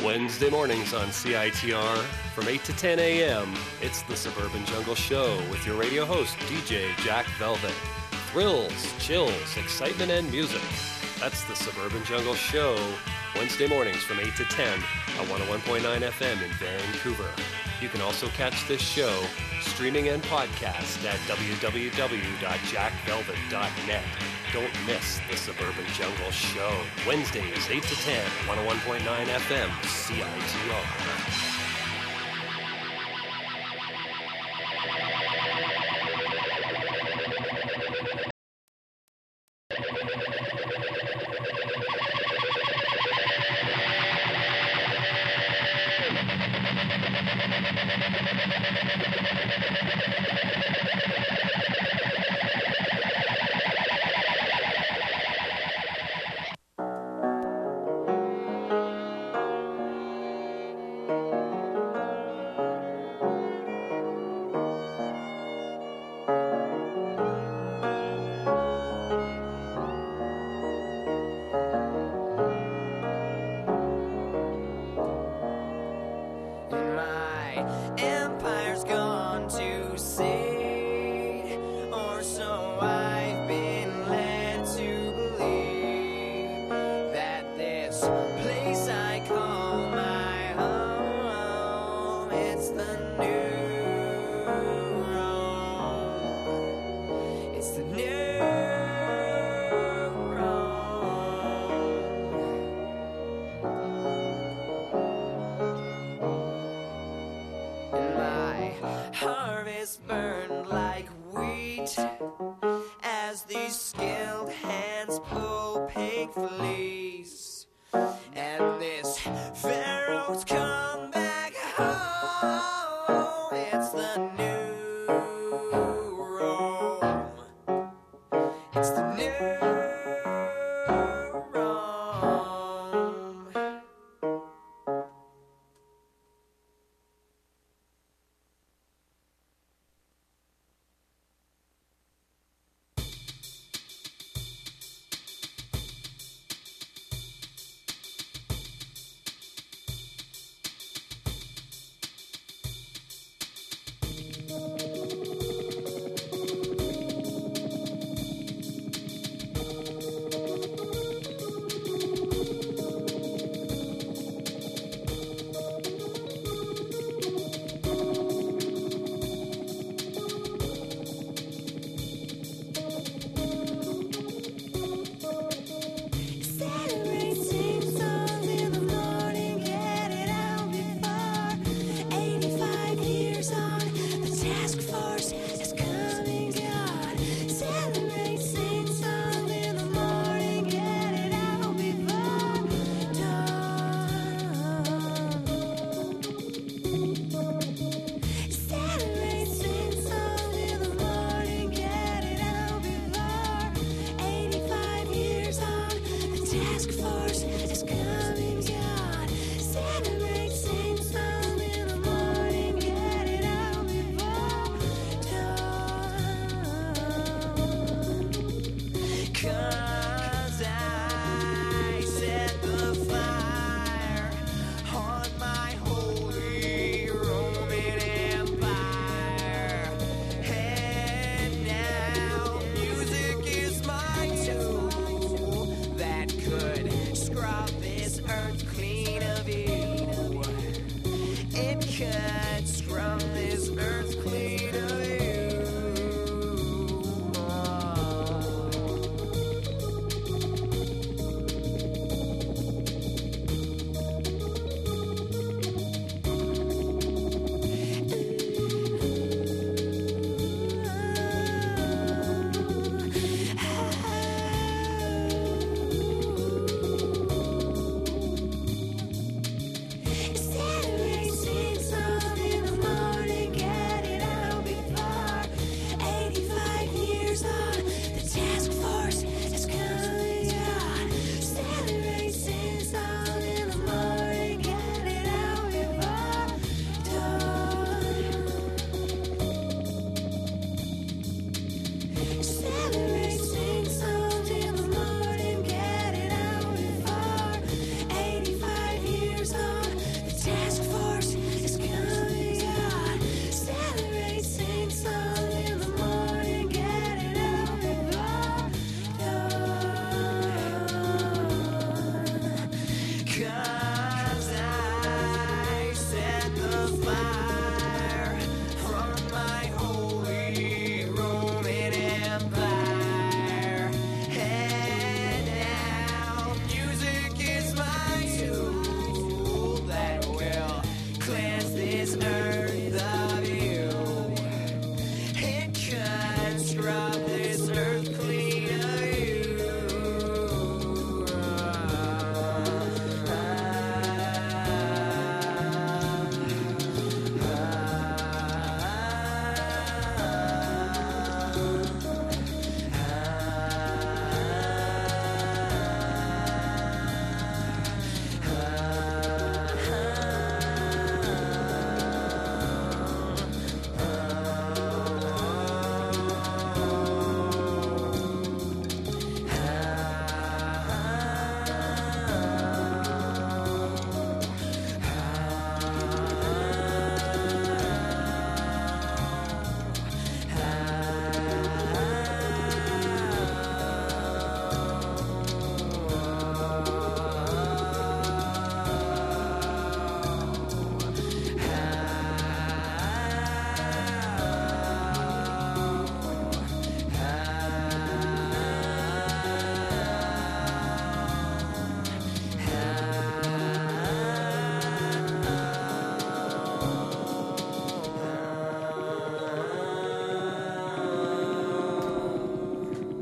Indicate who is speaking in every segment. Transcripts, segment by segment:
Speaker 1: Wednesday mornings on CITR from 8 to 10 a.m. It's the Suburban Jungle Show with your radio host, DJ Jack Velvet. Thrills, chills, excitement, and music. That's the Suburban Jungle Show, Wednesday mornings from 8 to 10 at 101.9 FM in Vancouver. You can also catch this show streaming and podcast at www.jackvelvet.net. Don't miss the Suburban Jungle Show, Wednesdays 8 to 10, 101.9 FM, CITR.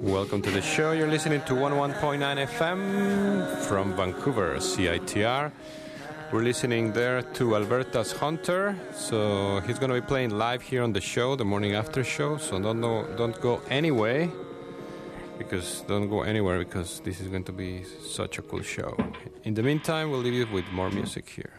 Speaker 2: Welcome to the show. You're listening to 101.9 FM from Vancouver, CITR. We're listening there to Alberta's Hunter. So he's going to be playing live here on the show, the morning after show. So don't go anywhere because this is going to be such a cool show. In the meantime, we'll leave you with more music here.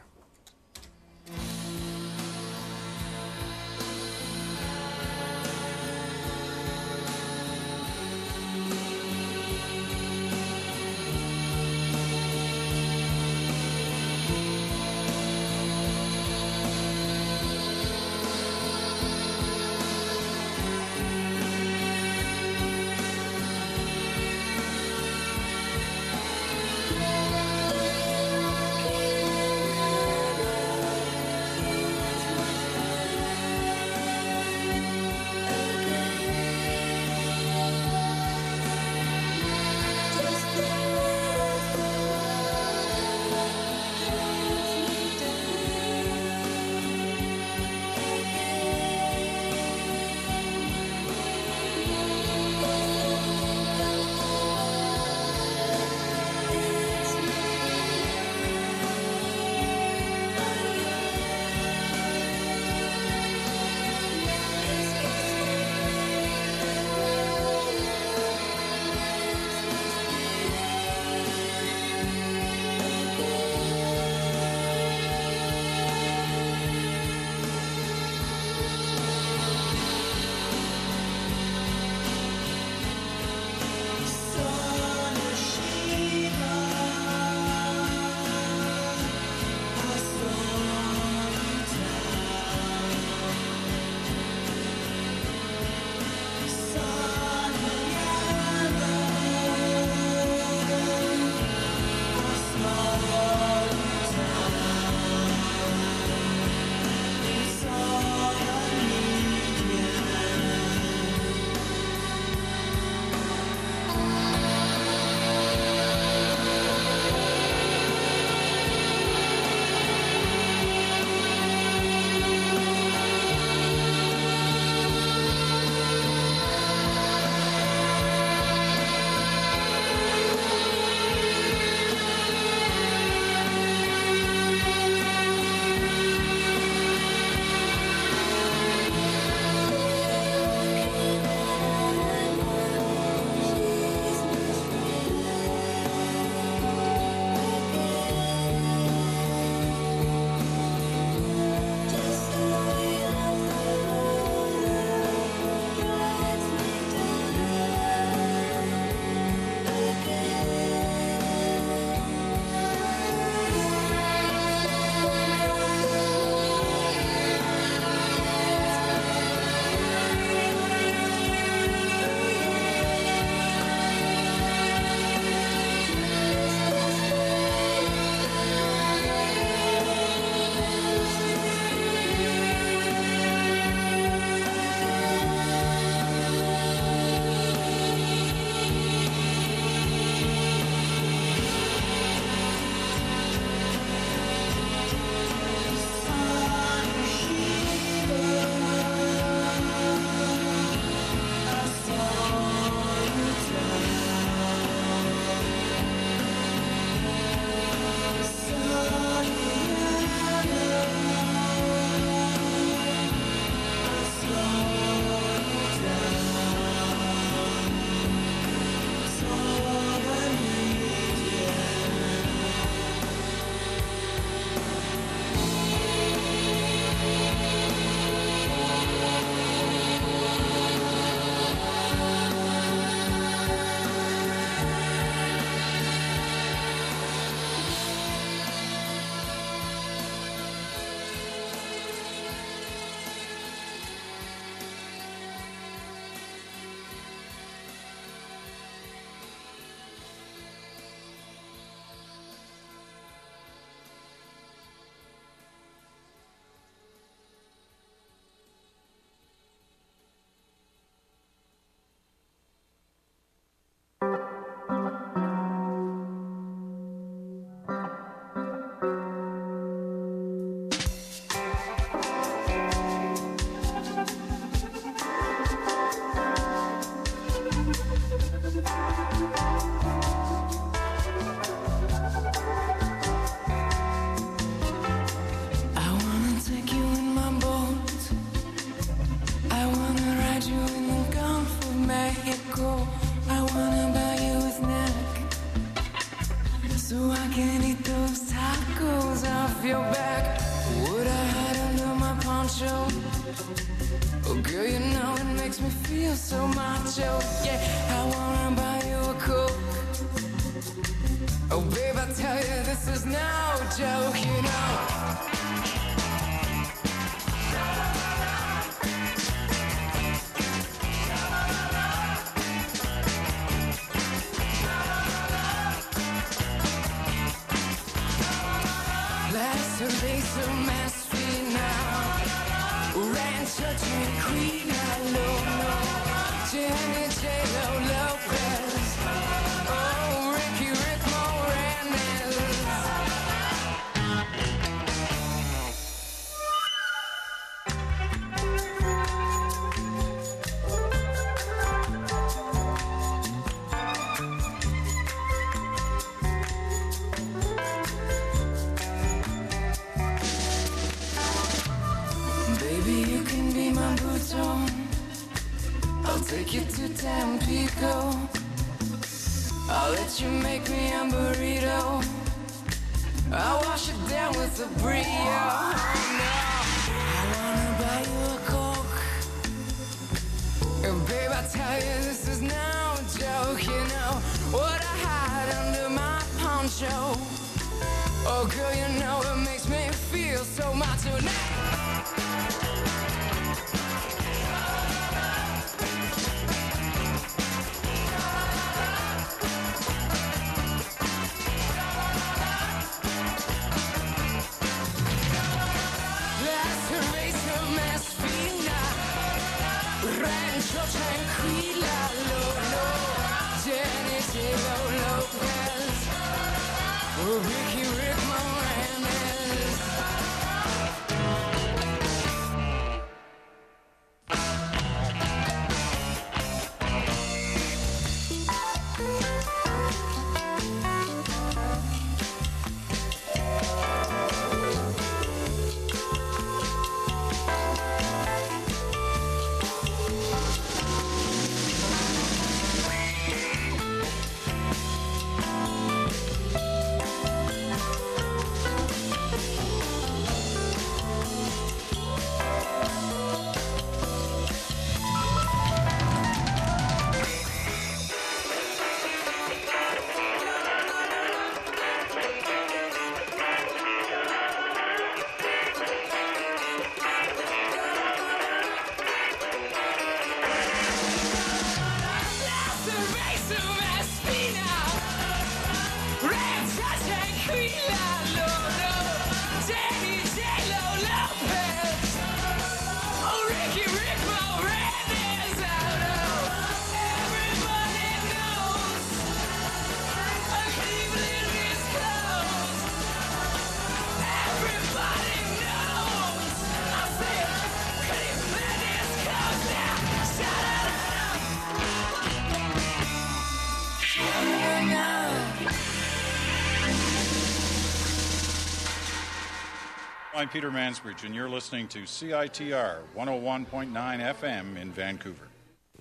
Speaker 3: I'm Peter Mansbridge, and you're listening to CITR 101.9 FM in Vancouver.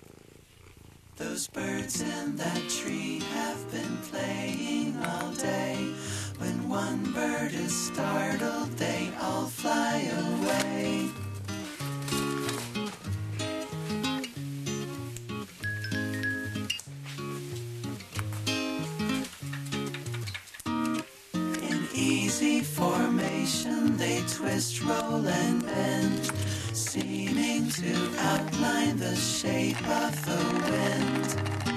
Speaker 4: Those birds in that tree have been playing all day. When one bird is startled, they all fly away. Easy formation, they twist, roll, and bend, seeming to outline the shape of the wind.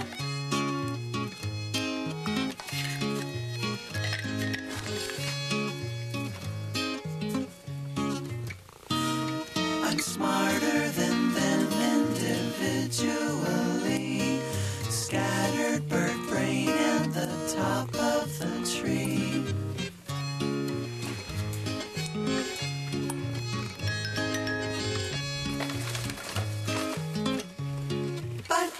Speaker 4: I'm smarter than them individually, scattered bird brain and the top of the tree. But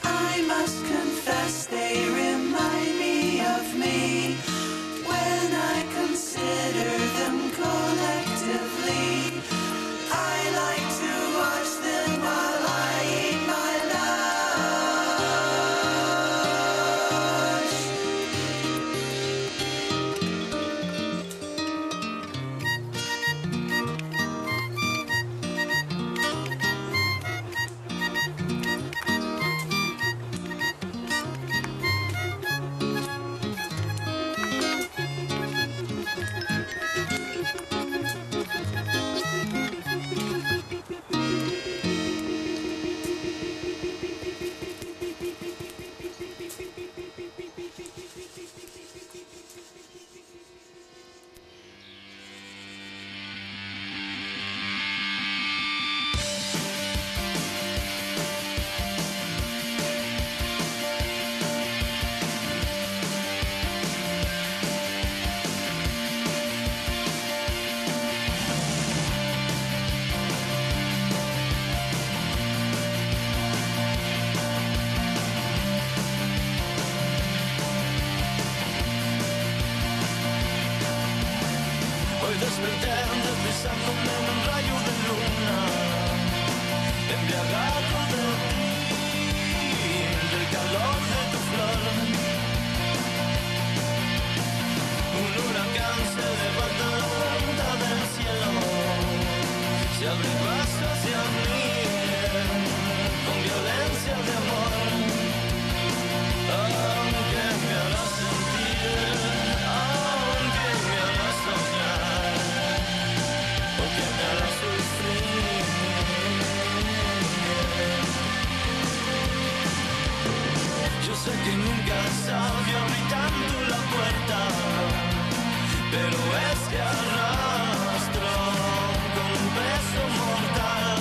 Speaker 5: pero este arrastro con un peso mortal.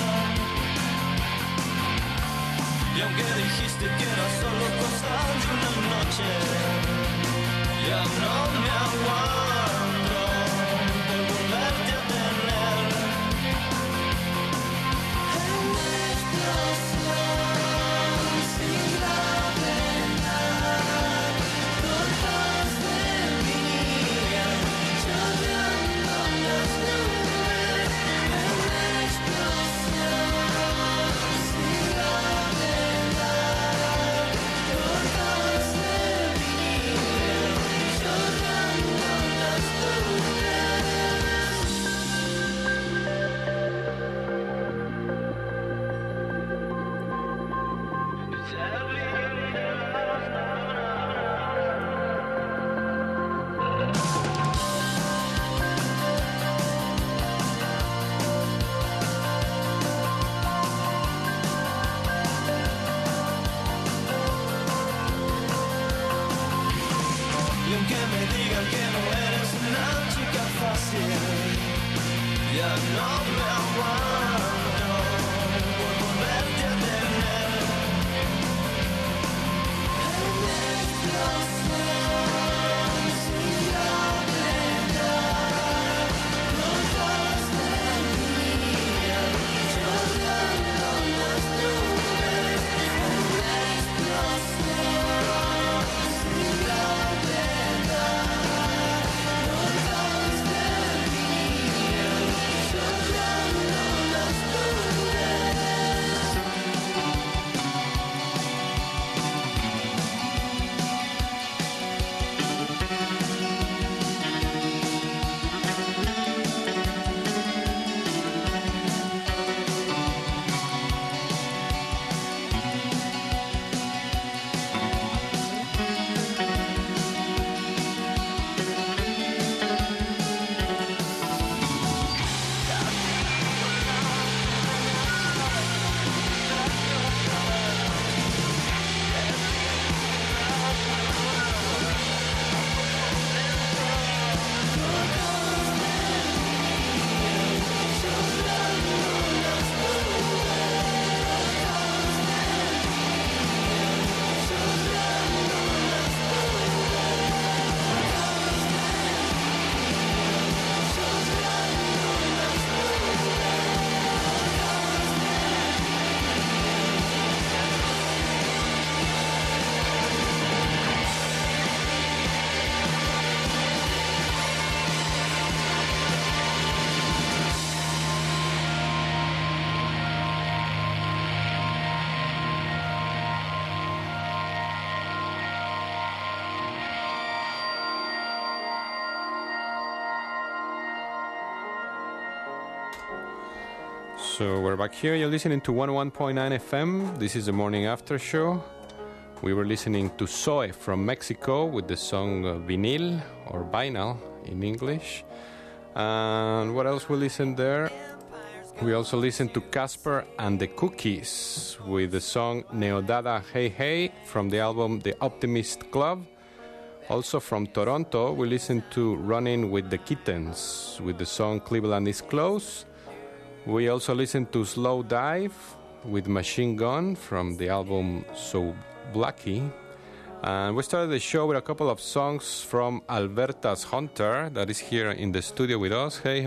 Speaker 5: Y aunque dijiste que era solo cosa de una noche, ya no me aguanto por volverte a tener. En explosión sin gravedad, gotas de miel chorreando las nubes. En explosión sin gravedad, gotas de miel chorreando las nubes. Y aunque me digan que no eres una chica fácil, ya no me aguanto por volverte a tener. En explosión sin gravedad, gotas de miel chorreando las nubes. En explosión sin gravedad, gotas de miel chorreando las
Speaker 2: So we're back here. You're listening to 101.9 FM. This is the morning after show. We were listening to Zoe from Mexico with the song Vinyl or Vinyl in English. And what else we listened there? We also listened to Casper and the Cookies with the song Neodada Hey Hey from the album The Optimist Club. Also from Toronto, we listened to Running with the Kittens with the song Cleveland is Close. We also listened to Slow Dive with Machine Gun from the album So Blacky. And we started the show with a couple of songs from Alberta's Hunter that is here in the studio with us. Hey,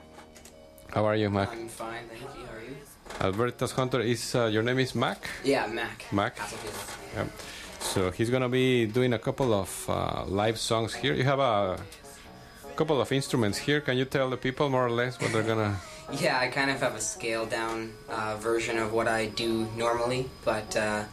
Speaker 2: how are you, Mac?
Speaker 6: I'm fine, thank you. How are you?
Speaker 2: Alberta's Hunter is, your name is Mac?
Speaker 6: Yeah, Mac.
Speaker 2: Mac?
Speaker 6: Hasselfield.
Speaker 2: Yeah. So he's going to be doing a couple of live songs here. You have a couple of instruments here. Can you tell the people more or less what they're going to...
Speaker 6: Yeah, I kind of have a scaled down version of what I do normally, but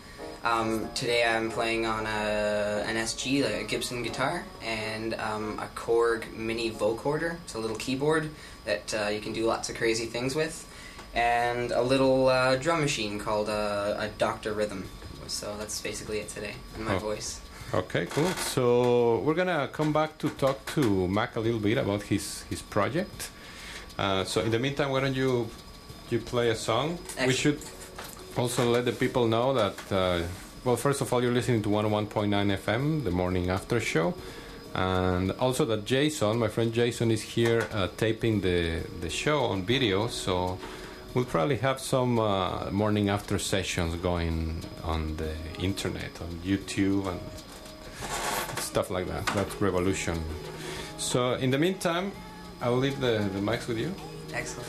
Speaker 6: today I'm playing on an SG, like a Gibson guitar, and a Korg mini vocoder. It's a little keyboard that you can do lots of crazy things with, and a little drum machine called a Dr. Rhythm. So that's basically it today, in my voice.
Speaker 2: Okay, cool. So we're gonna come back to talk to Mac a little bit about his project. So in the meantime, why don't you play a song? Excellent. We should also let the people know that, well, first of all, you're listening to 101.9 FM, the morning after show. And also that Jason, my friend Jason, is here taping the show on video, so we'll probably have some morning after sessions going on the internet, on YouTube and stuff like that. That's Revolution. So in the meantime, I'll leave the mics with you.
Speaker 6: Excellent.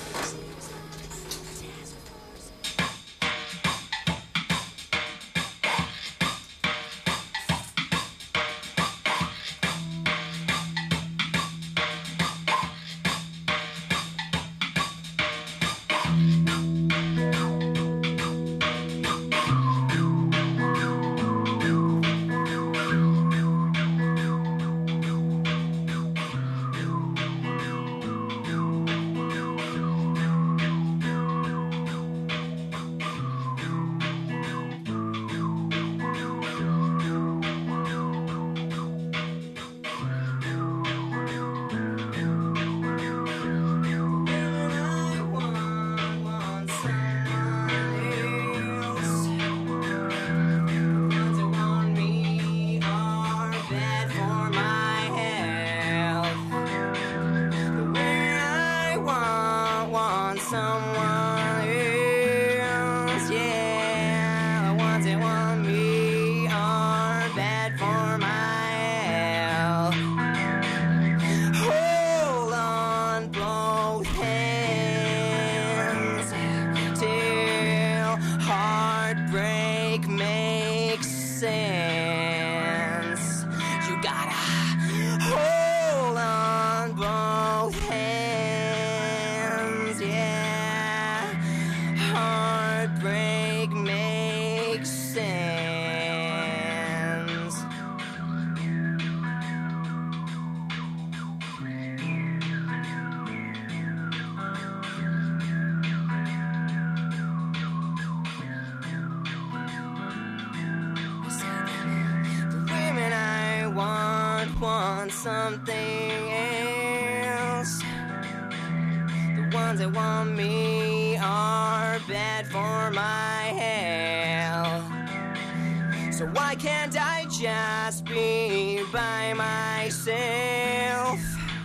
Speaker 5: Something else. The ones that want me are bad for my health. So why can't I just be by myself?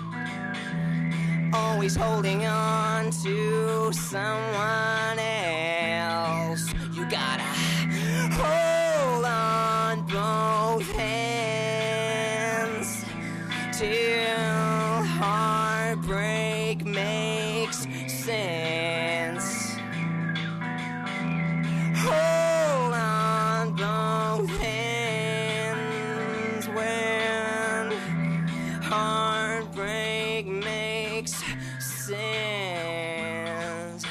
Speaker 5: Always holding on to someone else. You gotta hold on both hands till heartbreak makes sense. Hold on both hands when heartbreak makes sense.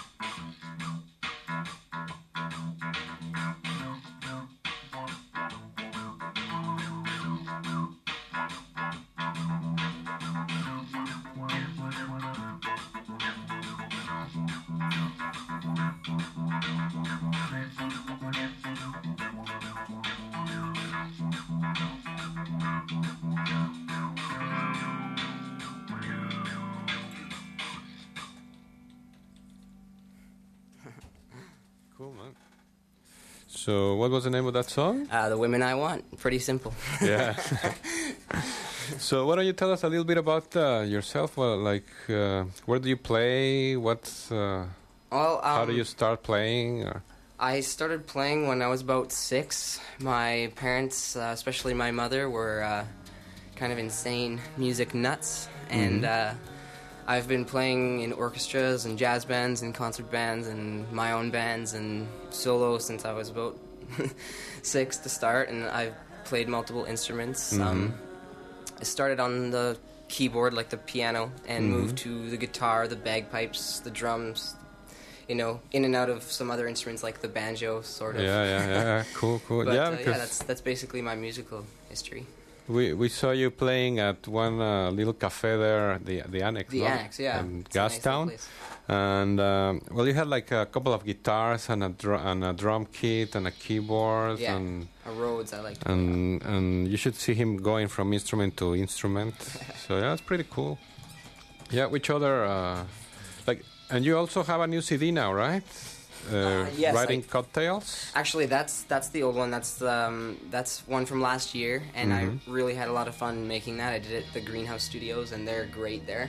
Speaker 2: Cool, man. So, what was the name of that song?
Speaker 6: The Women I Want. Pretty simple.
Speaker 2: Yeah. So, why don't you tell us a little bit about yourself? Well, like, where do you play? How do you start playing?
Speaker 6: I started playing when I was about 6. My parents, especially my mother, were kind of insane music nuts, and I've been playing in orchestras and jazz bands and concert bands and my own bands and solo since I was about 6 to start, and I've played multiple instruments. I started on the keyboard, like the piano, and moved to the guitar, the bagpipes, the drums, you know, in and out of some other instruments like the banjo, sort of.
Speaker 2: Yeah. Cool.
Speaker 6: But,
Speaker 2: Yeah,
Speaker 6: that's basically my musical history.
Speaker 2: We saw you playing at one little cafe there, the Annex.
Speaker 6: The Annex, yeah.
Speaker 2: In
Speaker 6: It's a nice
Speaker 2: Gastown.
Speaker 6: little place.
Speaker 2: And well, you had like a couple of guitars and a drum kit and a keyboard.
Speaker 6: Yeah,
Speaker 2: and
Speaker 6: a Rhodes I like to play.
Speaker 2: and you should see him going from instrument to instrument. So yeah, it's pretty cool. Yeah, which other and you also have a new CD now, right?
Speaker 6: Yes,
Speaker 2: writing cocktails?
Speaker 6: Actually, that's the old one. That's one from last year, and I really had a lot of fun making that. I did it at the Greenhouse Studios, and they're great there.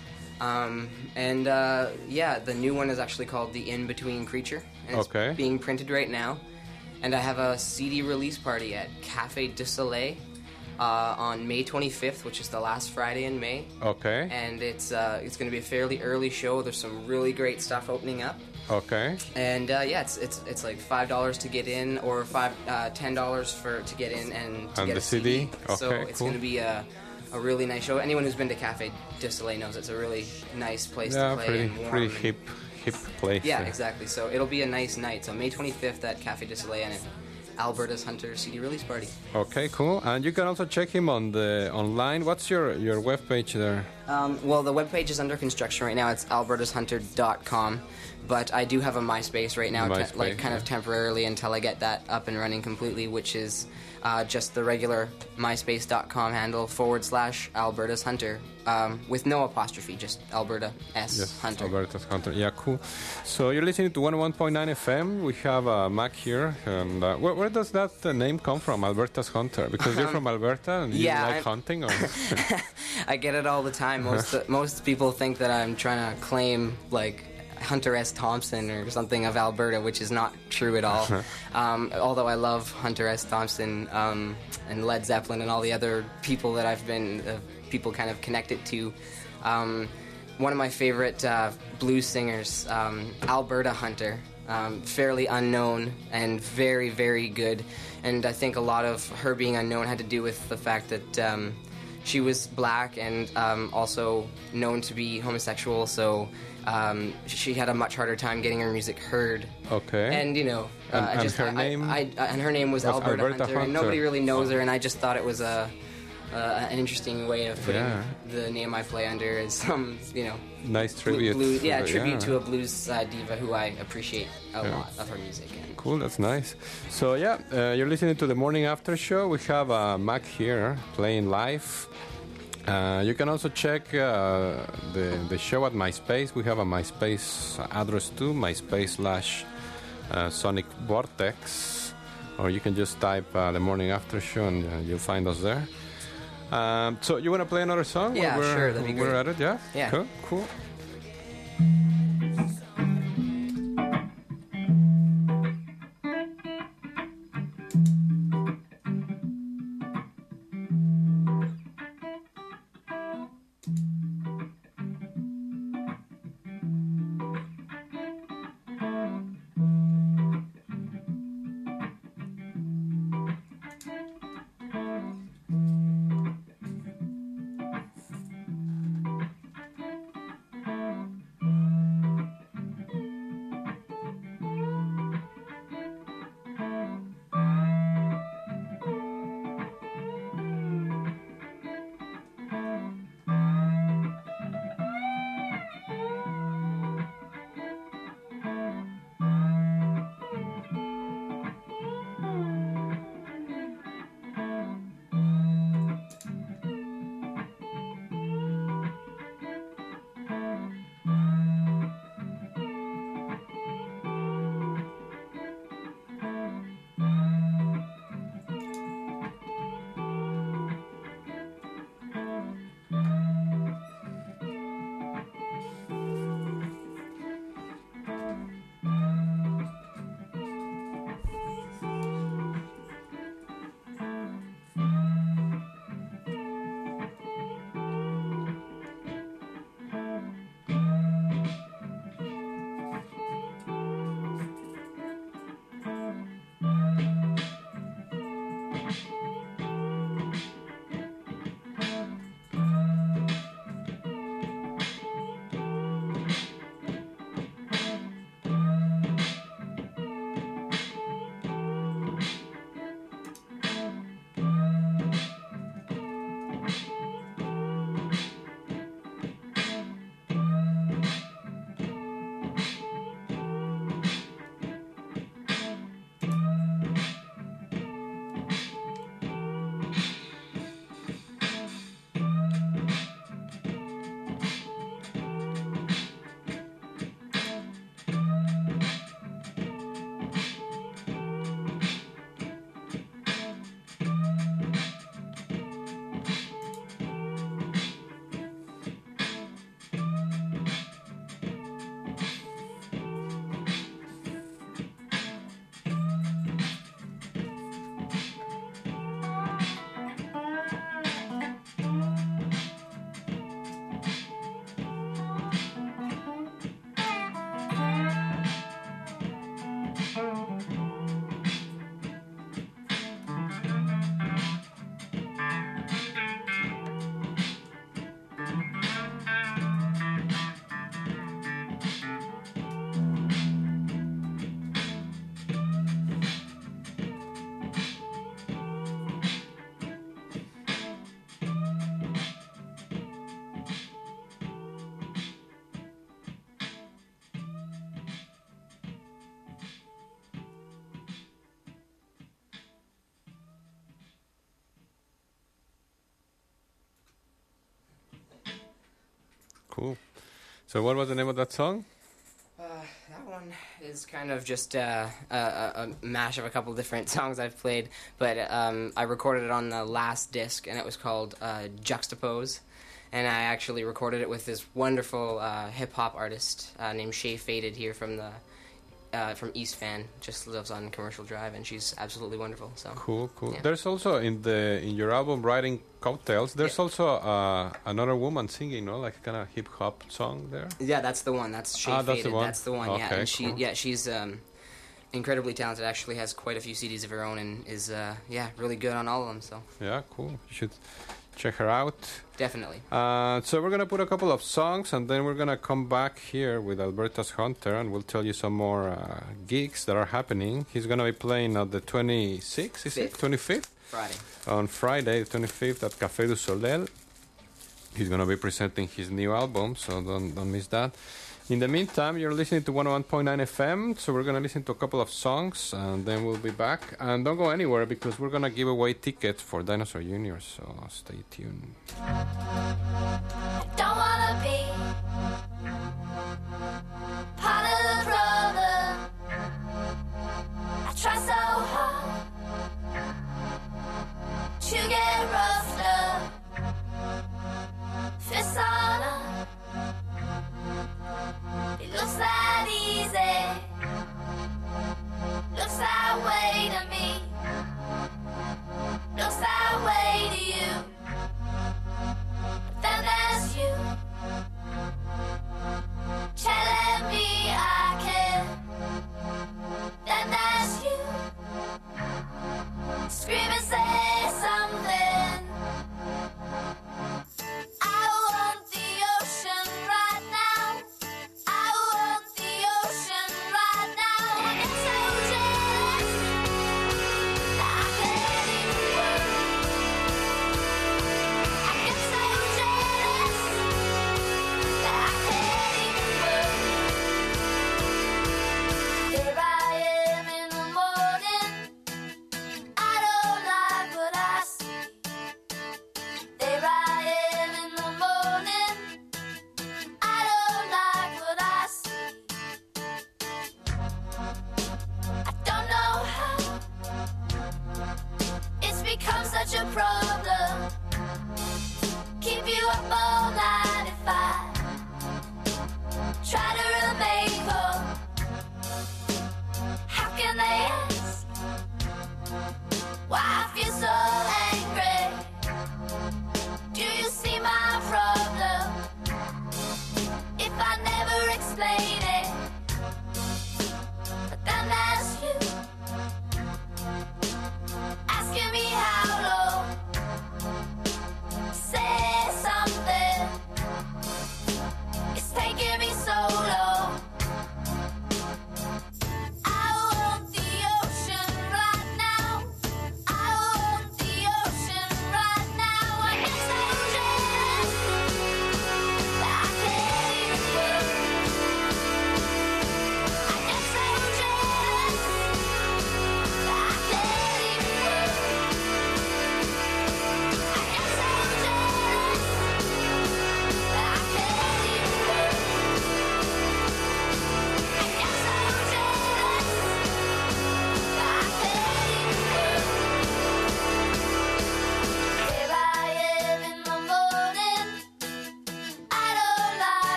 Speaker 6: The new one is actually called The In-Between Creature, and it's being printed right now. And I have a CD release party at Café du Soleil on May 25th, which is the last Friday in May.
Speaker 2: Okay.
Speaker 6: And it's going to be a fairly early show. There's some really great stuff opening up.
Speaker 2: Okay.
Speaker 6: And it's like $5 to get in, or $10 to get in and to get
Speaker 2: the
Speaker 6: a CD.
Speaker 2: Okay,
Speaker 6: so it's
Speaker 2: cool.
Speaker 6: going to be a really nice show. Anyone who's been to Café du Soleil knows it's a really nice place to play. And warm
Speaker 2: pretty hip place.
Speaker 6: Yeah, exactly. So it'll be a nice night. So May 25th at Café du Soleil and Alberta's Hunter CD release party.
Speaker 2: Okay, cool. And you can also check him on the online. What's your webpage there?
Speaker 6: Well, the webpage is under construction right now. It's albertashunter.com. But I do have a MySpace right now, kind of temporarily until I get that up and running completely, which is just the regular myspace.com handle /Alberta's Hunter, with no apostrophe, just Alberta S Hunter.
Speaker 2: Alberta's Hunter. Yeah, cool. So you're listening to 101.9 FM. We have Mac here. And where does that name come from, Alberta's Hunter? Because you're from Alberta and you like hunting? Or?
Speaker 6: I get it all the time. Most people think that I'm trying to claim, like, Hunter S. Thompson or something of Alberta, which is not true at all. Although I love Hunter S. Thompson and Led Zeppelin and all the other people that I've been people kind of connected to. One of my favorite blues singers, Alberta Hunter, fairly unknown and very, very good. And I think a lot of her being unknown had to do with the fact that she was black and also known to be homosexual, so she had a much harder time getting her music heard.
Speaker 2: Okay.
Speaker 6: And her name was Alberta Hunter, and nobody really knows her, and I just thought it was an interesting way of putting the name I play under as some,
Speaker 2: nice tribute.
Speaker 6: Tribute to a blues diva who I appreciate a lot of her music.
Speaker 2: Cool, that's nice. So you're listening to the Morning After Show. We have Mac here playing live. You can also check the show at MySpace. We have a MySpace address too, MySpace/Sonic Vortex. Or you can just type the Morning After Show and you'll find us there. So you want to play another song?
Speaker 6: Yeah, sure, that'd be great.
Speaker 2: We're at it, yeah?
Speaker 6: Yeah.
Speaker 2: Cool. Cool. So what was the name of that song?
Speaker 6: That one is kind of just a mash of a couple different songs I've played, but I recorded it on the last disc, and it was called Juxtapose. And I actually recorded it with this wonderful hip-hop artist named Shay Faded here from East Van, just lives on Commercial Drive, and she's absolutely wonderful. So
Speaker 2: Cool.
Speaker 6: Yeah.
Speaker 2: There's also in your album Riding Cocktails, there's also another woman singing, no, like kind of hip hop song there.
Speaker 6: yeah, that's the one. That's Shay
Speaker 2: That's
Speaker 6: Faded.
Speaker 2: the one?
Speaker 6: That's the one. Yeah,
Speaker 2: Okay,
Speaker 6: and
Speaker 2: cool.
Speaker 6: she's incredibly talented. Actually, has quite a few CDs of her own, and is really good on all of them. So
Speaker 2: Yeah, cool. You should check her out.
Speaker 6: definitely.
Speaker 2: So we're gonna put a couple of songs, and then we're gonna come back here with Alberta's Hunter, and we'll tell you some more gigs that are happening. He's gonna be playing on the 26th, is it?
Speaker 6: Fifth.
Speaker 2: 25th?
Speaker 6: Friday.
Speaker 2: On Friday, the 25th, at Café du Soleil. He's gonna be presenting his new album, so don't miss that. In the meantime, you're listening to 101.9 FM, so we're gonna listen to a couple of songs, and then we'll be back. And don't go anywhere, because we're gonna give away tickets for Dinosaur Jr., so stay tuned.
Speaker 7: Don't wanna be part of the problem. I try so hard to get roughed up, fists on up. It looks that easy, looks that way to me, looks that way to you. Then there's you.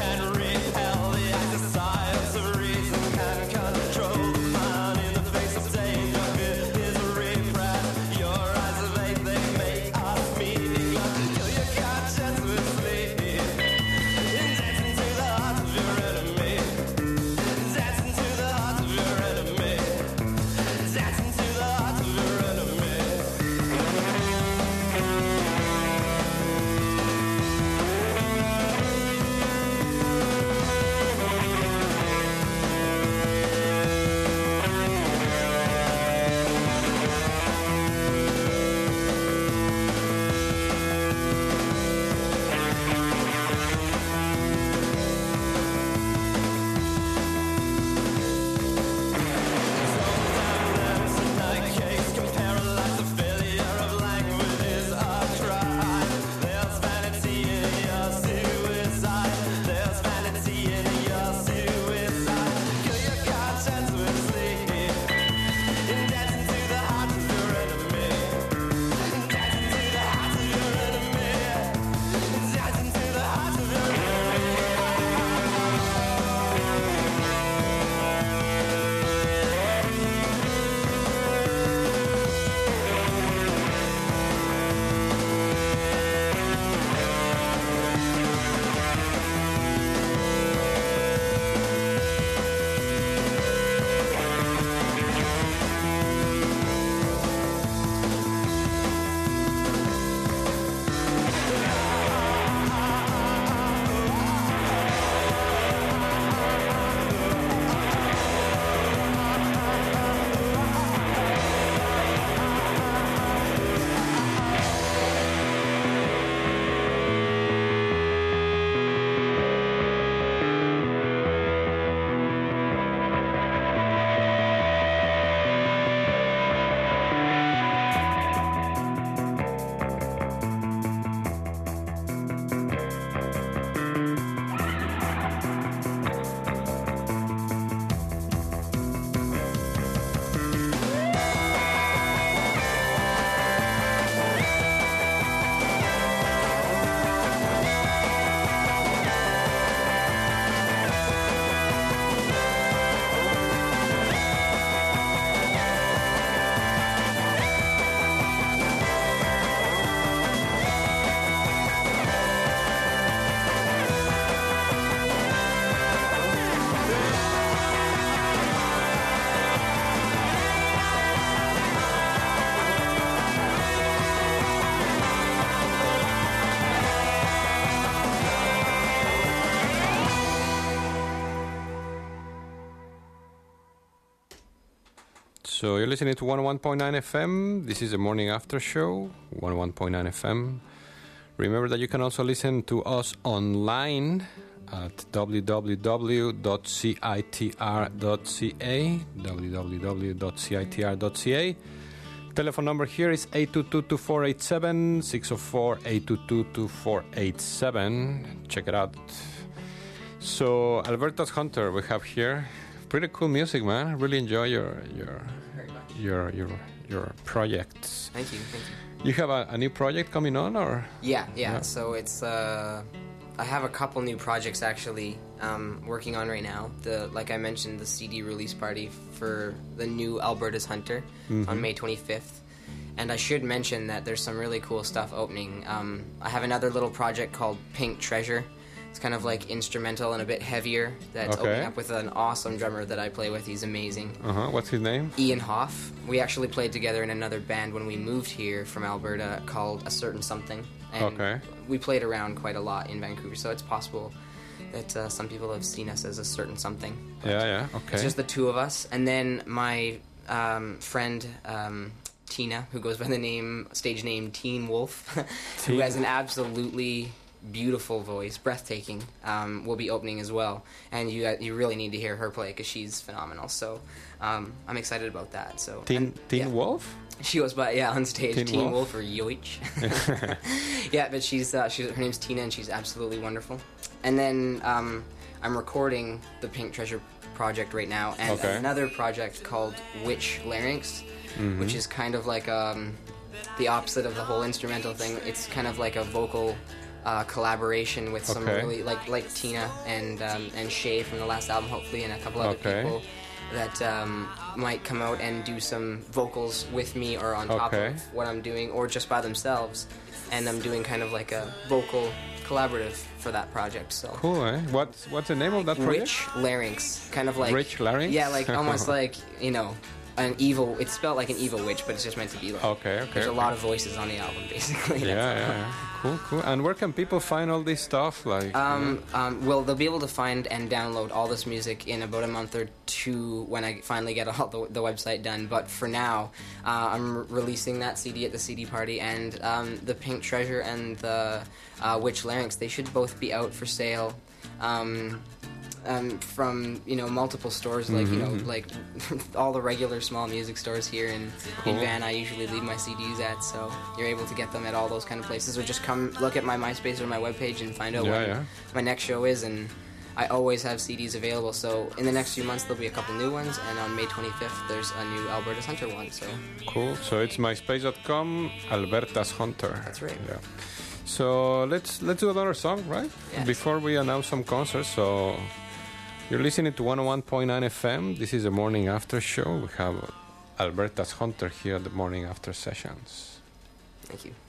Speaker 2: So you're listening to 101.9 FM. This is the morning after show, 101.9 FM. Remember that you can also listen to us online at www.citr.ca, www.citr.ca. Telephone number here is 822-2487, 604-822-2487. Check it out. So, Alberta's Hunter, we have here. Pretty cool music, man. I really enjoy your projects.
Speaker 6: Thank you.
Speaker 2: You have a new project coming on, or?
Speaker 6: Yeah. So it's I have a couple new projects actually working on right now. Like I mentioned, the CD release party for the new Alberta's Hunter on May 25th. And I should mention that there's some really cool stuff opening. I have another little project called Pink Treasure. It's kind of like instrumental and a bit heavier. That's opening up with an awesome drummer that I play with. He's amazing.
Speaker 2: What's his name?
Speaker 6: Ian Hoff. We actually played together in another band when we moved here from Alberta called A Certain Something. And we played around quite a lot in Vancouver, so it's possible that some people have seen us as A Certain Something.
Speaker 2: Okay.
Speaker 6: It's just the two of us. And then my friend Tina, who goes by the stage name Teen Wolf, who has an absolutely beautiful voice, breathtaking, will be opening as well, and you really need to hear her play because she's phenomenal. So I'm excited about that. So
Speaker 2: Teen Wolf.
Speaker 6: She goes by on stage Teen Wolf or Yoich. Yeah, but her name's Tina and she's absolutely wonderful. And then I'm recording the Pink Treasure project right now, and another project called Witch Larynx, which is kind of like the opposite of the whole instrumental thing. It's kind of like a vocal collaboration with some
Speaker 2: Okay.
Speaker 6: really like Tina and Shay from the last album, hopefully, and a couple other
Speaker 2: Okay.
Speaker 6: people that might come out and do some vocals with me or on top
Speaker 2: Okay.
Speaker 6: of what I'm doing, or just by themselves. And I'm doing kind of like a vocal collaborative for that project. So
Speaker 2: Cool, eh? What's the name of that project?
Speaker 6: Rich Larynx, kind of like
Speaker 2: Rich Larynx?
Speaker 6: Yeah, like almost like an evil. It's spelled like an evil witch, but it's just meant to be like.
Speaker 2: Okay.
Speaker 6: There's a lot of voices on the album, basically.
Speaker 2: Yeah. Cool. And where can people find all this stuff? Like,
Speaker 6: Well, they'll be able to find and download all this music in about a month or two when I finally get all the website done. But for now, I'm releasing that CD at the CD party, and the Pink Treasure and the Witch Larynx, they should both be out for sale. From multiple stores, like like all the regular small music stores here in Van. I usually leave my CDs at, so you're able to get them at all those kind of places, or just come look at my MySpace or my webpage and find out when my next show is. And I always have CDs available, so in the next few months there'll be a couple new ones, and on May 25th there's a new Alberta's Hunter one. So
Speaker 2: cool. So it's myspace.com, Alberta's Hunter.
Speaker 6: That's right.
Speaker 2: Yeah. So let's do another song, right?
Speaker 6: Yes.
Speaker 2: Before we announce some concerts. So you're listening to 101.9 FM. This is the Morning After Show. We have Alberta's Hunter here at the Morning After Sessions.
Speaker 6: thank you.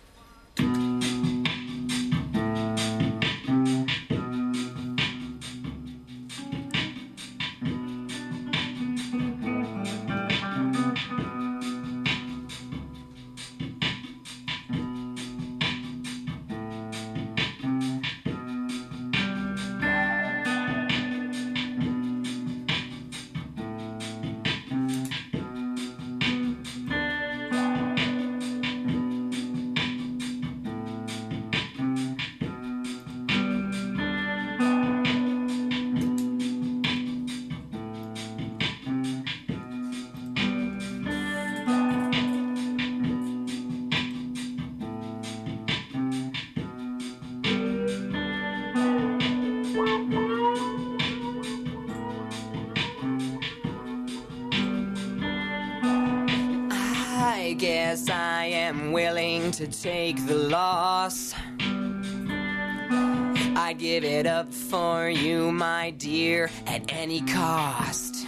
Speaker 6: I guess I am willing to take the loss. I'd give it up for you, my dear, at any cost.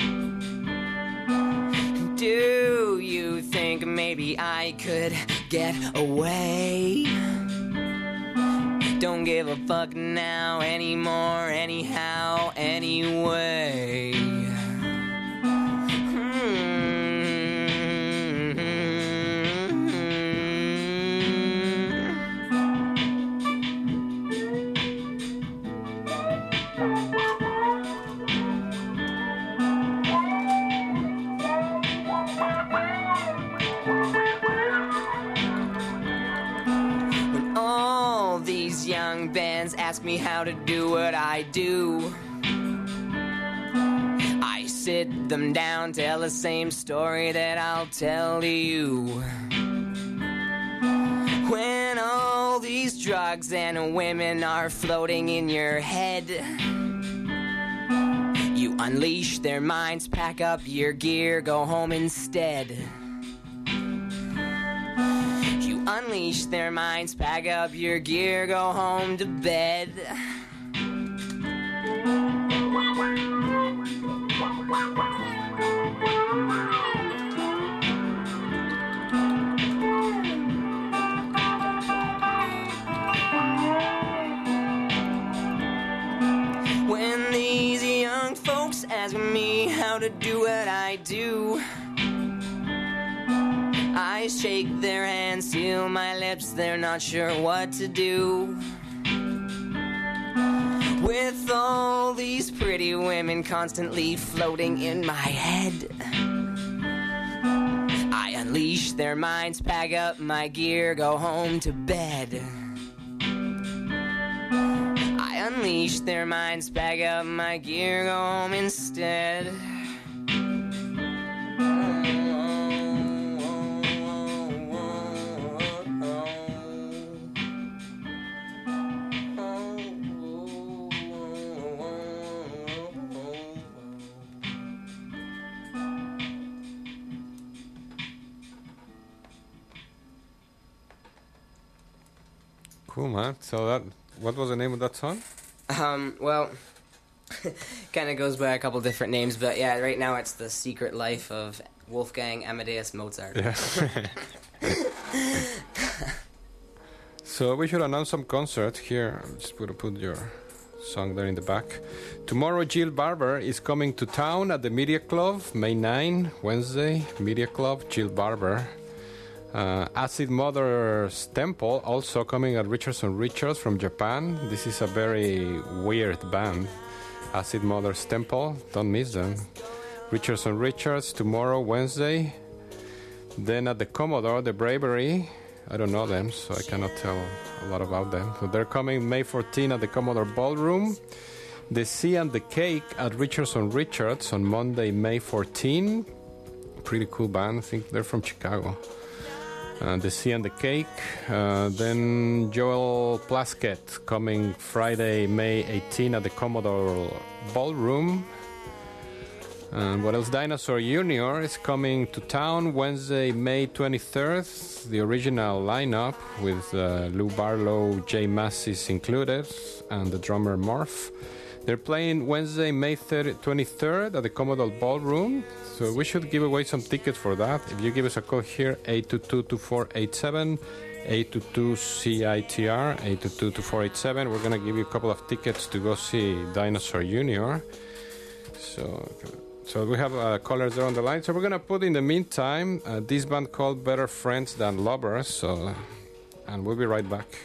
Speaker 6: Do you think maybe I could get away? Don't give a fuck now anymore, anyhow, anyway. When all these young bands ask me how to do what I do, I sit them down, tell the same story that I'll tell to you. When all these drugs and women are floating in your head, you unleash their minds, pack up your gear, go home instead. You unleash their minds, pack up your gear, go home to bed. When these young folks ask me how to do what I do, I shake their hands, seal my lips, they're not sure what to do. With all these pretty women constantly floating in my head, I unleash their minds, pack up my gear, go home to bed. I unleash their minds, pack up my gear, go home instead.
Speaker 2: Cool, man. So what was the name of that song?
Speaker 6: Well, kind of goes by a couple different names, but yeah, right now it's The Secret Life of Wolfgang Amadeus Mozart.
Speaker 2: Yeah. So we should announce some concert here. I'm just going to put your song there in the back. Tomorrow, Jill Barber is coming to town at the Media Club, May 9, Wednesday, Media Club, Jill Barber. Acid Mother's Temple also coming at Richardson Richards from Japan. This is a very weird band. Acid Mother's Temple, don't miss them. Richardson Richards tomorrow, Wednesday. Then at the Commodore, The Bravery. I don't know them, so I cannot tell a lot about them. So they're coming May 14 at the Commodore Ballroom. The Sea and the Cake at Richardson Richards on Monday, May 14. Pretty cool band. I think they're from Chicago. The Sea and the Cake. Then Joel Plaskett coming Friday, May 18 at the Commodore Ballroom. And what else? Dinosaur Jr. is coming to town Wednesday, May 23rd. The original lineup with Lou Barlow, Jay Massis included, and the drummer Morph. They're playing Wednesday, May 23rd at the Commodore Ballroom. So we should give away some tickets for that. If you give us a call here, 822-2487, 822-CITR, 822-2487, we're going to give you a couple of tickets to go see Dinosaur Jr. So we have callers there on the line. So we're going to put in the meantime this band called Better Friends Than Lovers. And we'll be right back.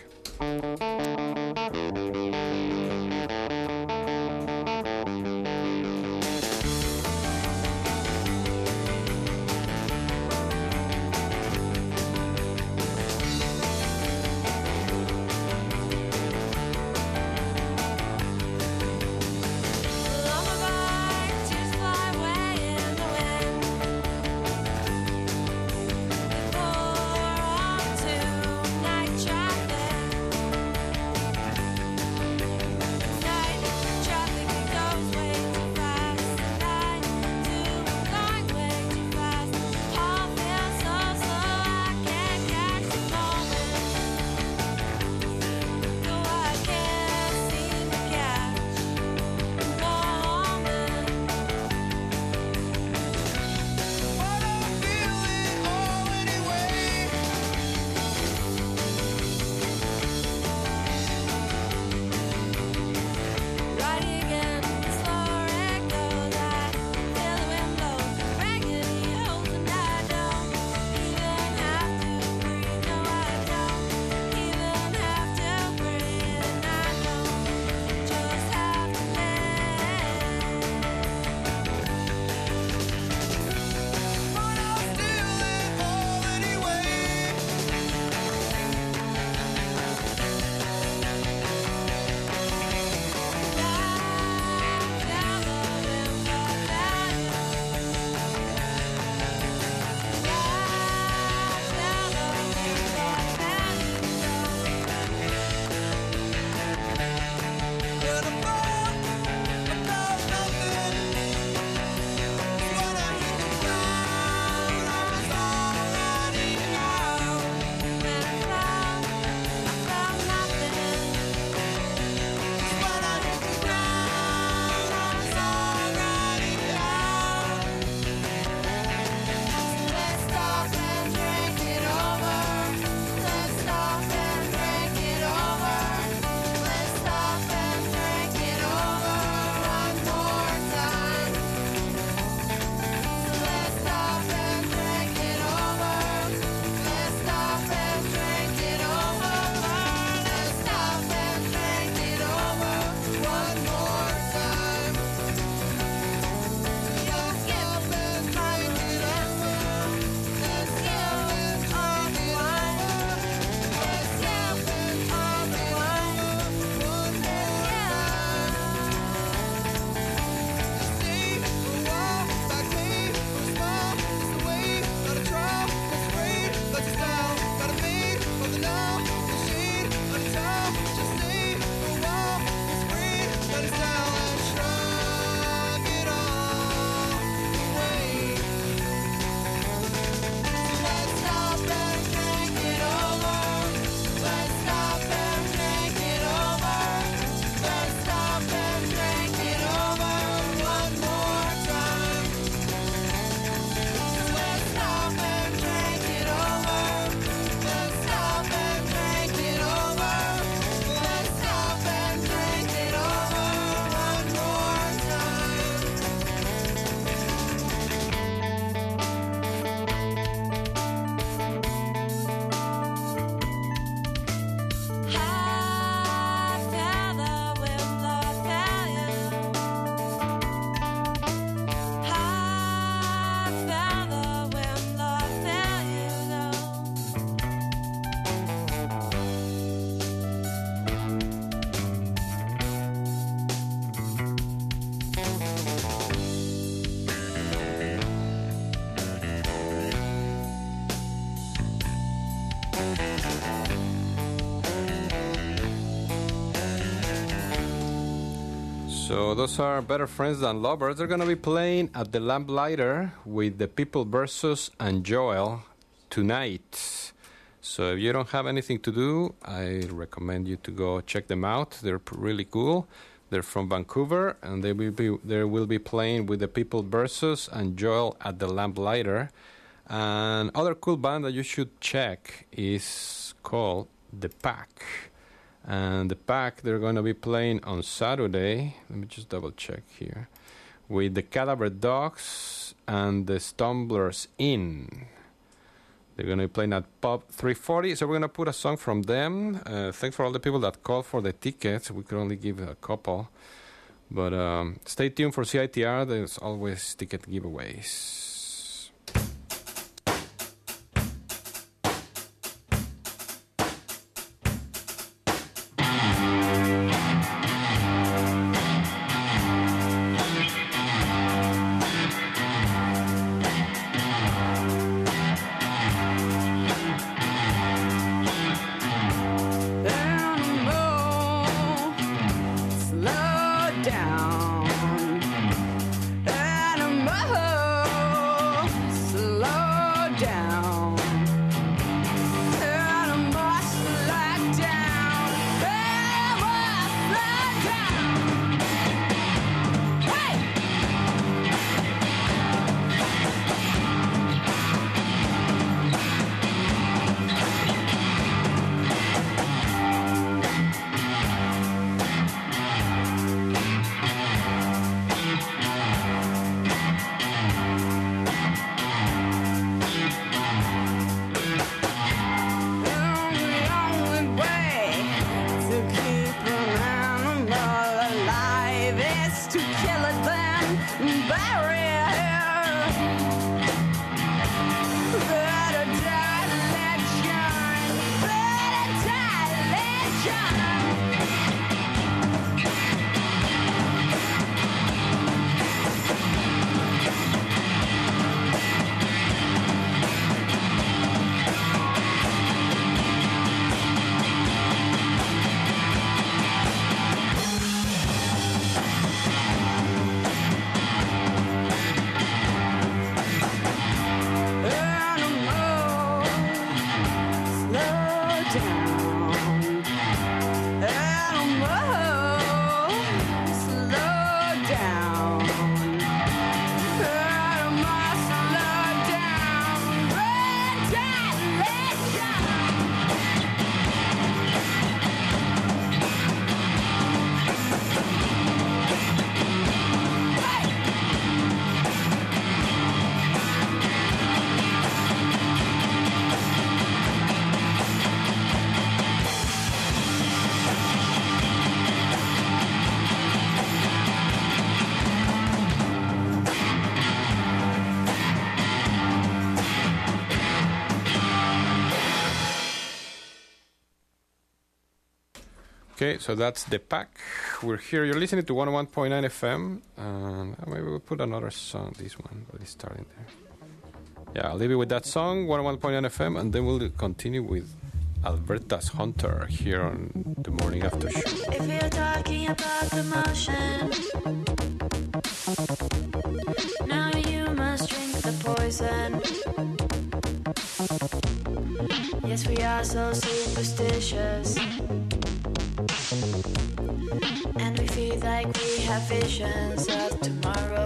Speaker 2: So those are Better Friends Than Lovers. They're going to be playing at the Lamplighter with the People Versus and Joel tonight. So if you don't have anything to do, I recommend you to go check them out. They're really cool. They're from Vancouver, and they will be playing with the People Versus and Joel at the Lamplighter. And other cool band that you should check is called The Pack. And The Pack, they're going to be playing on Saturday. Let me just double check here. With the Cadaver Dogs and the Stumblers Inn. They're going to be playing at Pub 340. So we're going to put a song from them. Thanks for all the people that called for the tickets. We could only give a couple. But stay tuned for CITR. There's always ticket giveaways. Okay, so that's The Pack. We're here. You're listening to 101.9 FM. And maybe we'll put another song, this one, that is starting there. Yeah, I'll leave you with that song, 101.9 FM, and then we'll continue with Alberta's Hunter here on the Morning After Show.
Speaker 8: If you're talking about the motion, now you must drink the poison. Yes, we are so superstitious, and we feel like we have visions of tomorrow.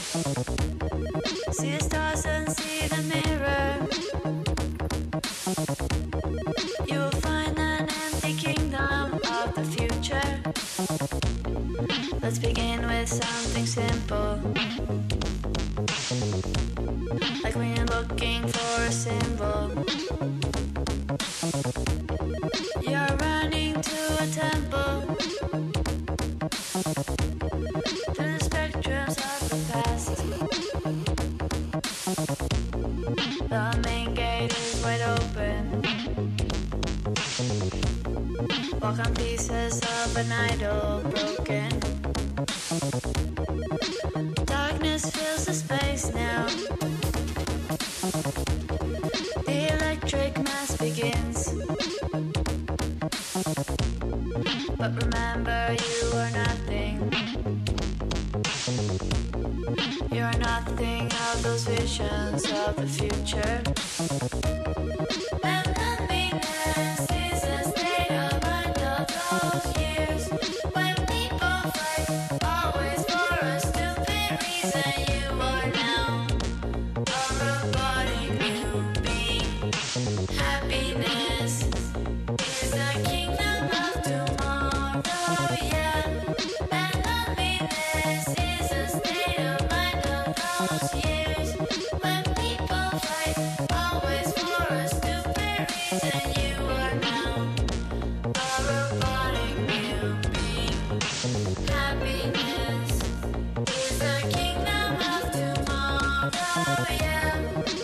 Speaker 8: See the stars and see the mirror. You will find an empty kingdom of the future. Let's begin with something simple, like when you're looking for a symbol. You're running to a temple, through the spectrums of the past. The main gate is wide open. Walk on pieces of an idol broken. Darkness fills the space now. The electric mass begins. But remember, nothing of those visions of the future. And loneliness is a state of mind of those years when people fight always for a stupid reason. You are now a robotic new being. Happiness is the kingdom of tomorrow, yeah. And loneliness is a state of mind of those years when people fight always for a stupid reason. You are now a robotic new being. Happiness is the kingdom of tomorrow, yeah.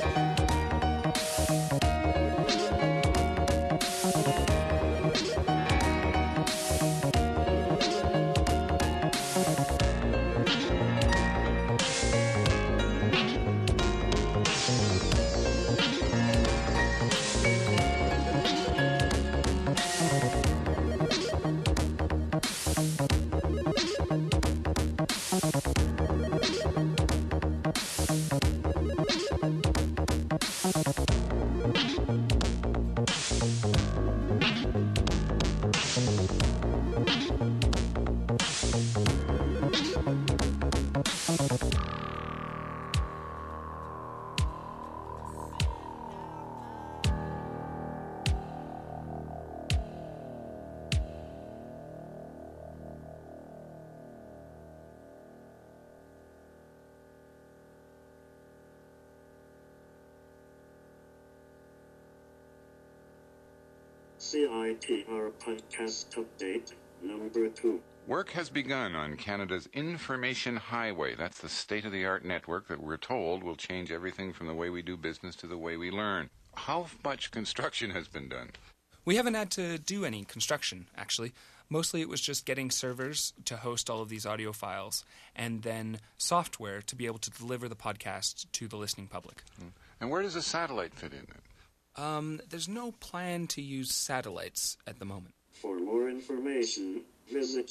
Speaker 9: CITR Podcast Update number 2.
Speaker 10: Work has begun on Canada's Information Highway. That's the state-of-the-art network that we're told will change everything from the way we do business to the way we learn. How much construction has been done?
Speaker 11: We haven't had to do any construction, actually. Mostly it was just getting servers to host all of these audio files and then software to be able to deliver the podcast to the listening public.
Speaker 10: And where does a satellite fit in?
Speaker 11: There's no plan to use satellites at the moment.
Speaker 9: For more information, visit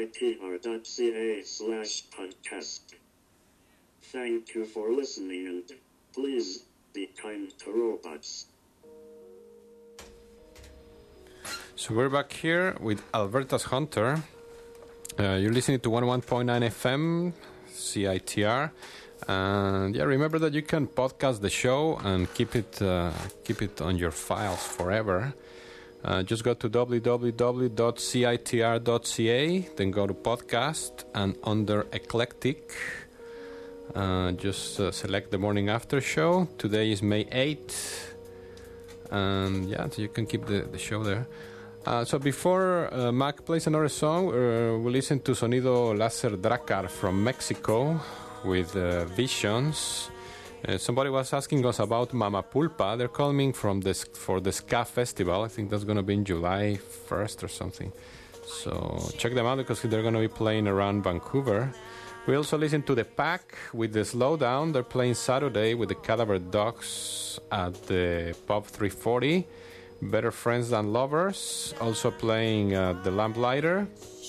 Speaker 9: citr.ca/podcast. Thank you for listening and please be kind to robots.
Speaker 2: So we're back here with Alberta's Hunter. You're listening to 101.9 FM, CITR. And yeah, remember that you can podcast the show and keep it on your files forever. Just go to www.citr.ca, then go to podcast, and under Eclectic, just select the morning after show. Today is May 8th, and yeah, so you can keep the show there. So before Mac plays another song, we'll listen to Sonido Láser Drakkar from Mexico with Visions. Somebody was asking us about Mama Pulpa. They're coming for the Ska Festival. I think that's going to be in July 1st or something. So check them out because they're going to be playing around Vancouver. We also listen to The Pack with The Slowdown. They're playing Saturday with the Cadaver Dogs at the Pub 340. Better Friends Than Lovers, also playing The Lamplighter.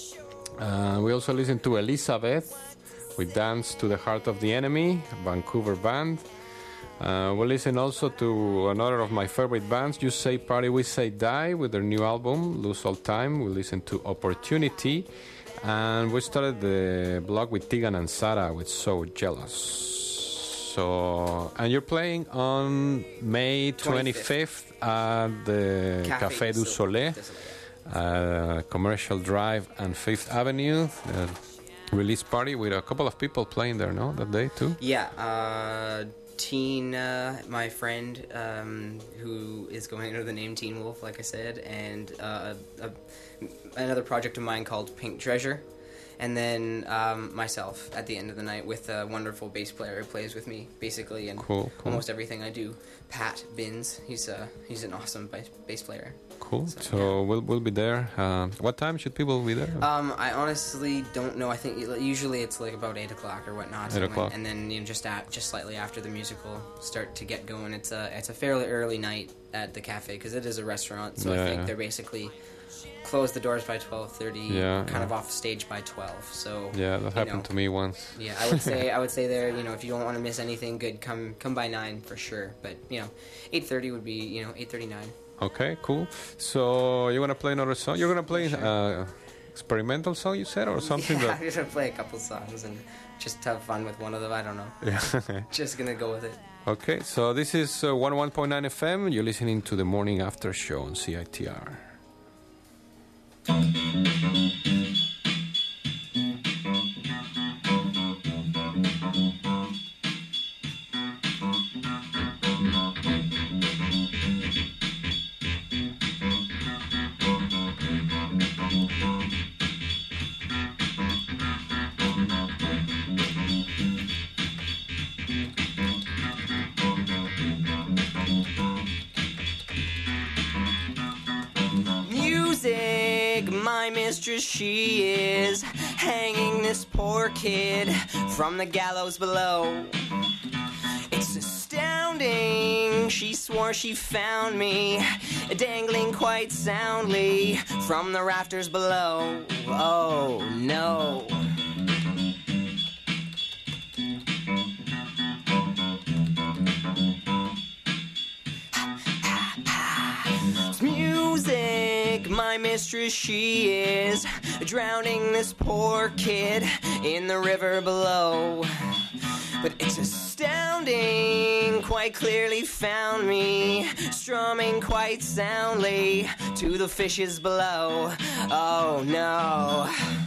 Speaker 2: We also listen to Elizabeth with Dance to the Heart of the Enemy, Vancouver band. We'll listen also to another of my favorite bands, You Say Party, We Say Die, with their new album, Lose All Time. We'll listen to Opportunity. And we started the blog with Tegan and Sarah with So Jealous. So, and you're playing on May 25th at the Café du Soleil, Commercial Drive and 5th Avenue. Release party with a couple of people playing there, no? That day too?
Speaker 6: Yeah, Teen, my friend, who is going under the name Teen Wolf, like I said, and another project of mine called Pink Treasure. And then myself at the end of the night with a wonderful bass player who plays with me, basically, and
Speaker 2: cool.
Speaker 6: almost everything I do. Pat Binns, he's an awesome bass player.
Speaker 2: Cool. So yeah. We'll be there. What time should people be there?
Speaker 6: I honestly don't know. I think usually it's like about 8 o'clock or whatnot.
Speaker 2: 8 o'clock.
Speaker 6: And then just slightly after the musical start to get going. It's a fairly early night at the cafe because it is a restaurant. So I think they're basically close the doors by 12:30.
Speaker 2: Yeah,
Speaker 6: kind of off stage by 12. So
Speaker 2: yeah, that happened to me once.
Speaker 6: Yeah, I would say there. If you don't want to miss anything good, come by 9 for sure. But 8:30 would be 8:39.
Speaker 2: Okay, cool. So you wanna play another song? You're gonna play experimental song, you said, or something?
Speaker 6: Yeah, I'm gonna play a couple songs and just have fun with one of them. I don't know.
Speaker 2: Yeah.
Speaker 6: Just gonna go with it.
Speaker 2: Okay, so this is 101.9 FM. You're listening to the Morning After Show on CITR.
Speaker 6: My mistress, she is hanging this poor kid from the gallows below. It's astounding, she swore she found me dangling quite soundly from the rafters below. Oh no. Music, my mistress, she is drowning this poor kid in the river below. But it's astounding, quite clearly found me strumming quite soundly to the fishes below. Oh no.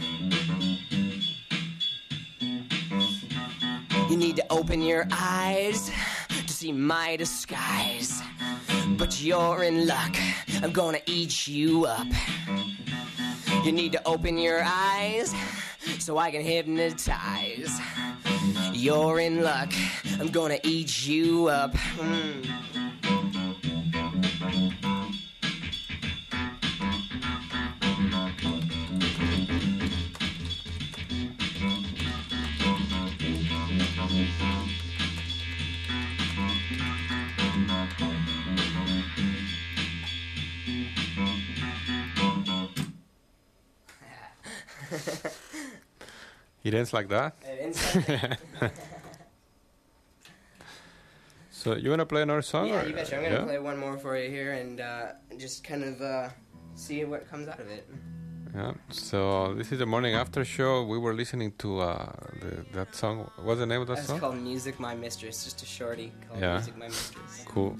Speaker 6: You need to open your eyes to see my disguise. But you're in luck, I'm gonna eat you up. You need to open your eyes so I can hypnotize. You're in luck, I'm gonna eat you up.
Speaker 2: It ends like that?
Speaker 6: It ends like that.
Speaker 2: So you want to play another song?
Speaker 6: Yeah,
Speaker 2: or?
Speaker 6: you betcha. I'm going to play one more for you here and just kind of see what comes out of it.
Speaker 2: Yeah. So this is the Morning After Show. We were listening to that song. What's the name of that song?
Speaker 6: It's called Music My Mistress. Just a shorty called Music My Mistress.
Speaker 2: Cool.